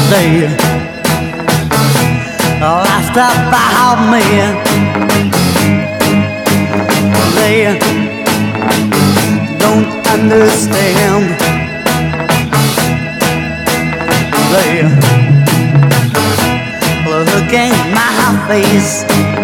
They laughed about me. They don't understand. They look in my face.